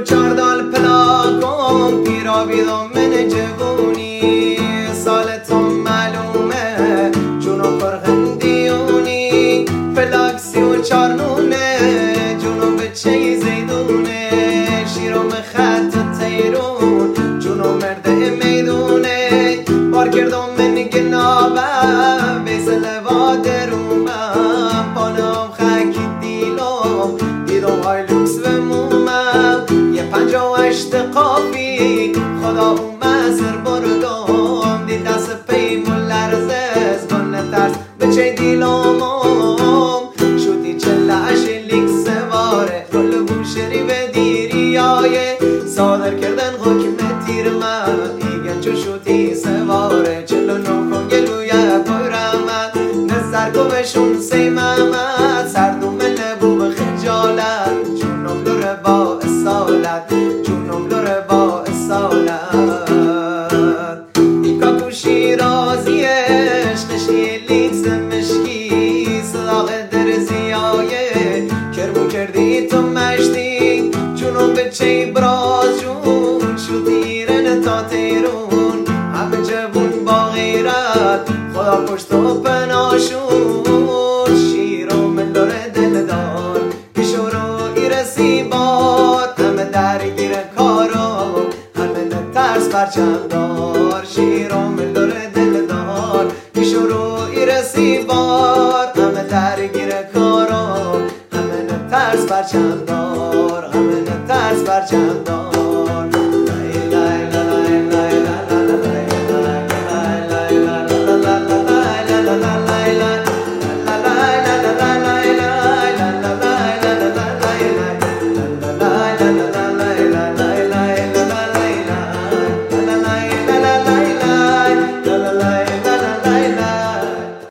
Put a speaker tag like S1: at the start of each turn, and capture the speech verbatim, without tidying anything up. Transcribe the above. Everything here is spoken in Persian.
S1: چاردال پلاکم پیرا بیدم من جوونی سالتون معلومه جونو پرغندیونی پلاک سی و چارنونه جونو بچه زیدونه شیرم خط تیرون جونو مرد میدونه بار کردم من گنابم بیسل و درومم پانم خاکی دیلم دیدم های لوکس و مومم یه پنجا و اشت قافی خدا اون مزر بردم دید دست پیمون لرزه زبان ترس بچه دیلمم شدی چلش لیک سواره رول بوشری به دیری آیه صادر کردن حکم تیرمم ایگن چو شدی سواره چلو نو گلویا پرمد نظر گوشون سیممد سردوم نبو به خجالت جونم لره با اصالت جونم لره با اصالت این کاکو شیرازیش قشی لیکس مشکی صداق درزیایه کرمون کردی تو مشتی جونم بچه براز جون شدی رن تا تیرون همه جوون با غیرت خدا پشت و پناشون شیرم لره دلدار پیشورو ایرسی باد همه درگیر کارو همه نترس برچندار شیرم لره دلدار پیشورو ایرسی باد همه درگیر کارو همه نترس برچندار همه نترس برچندار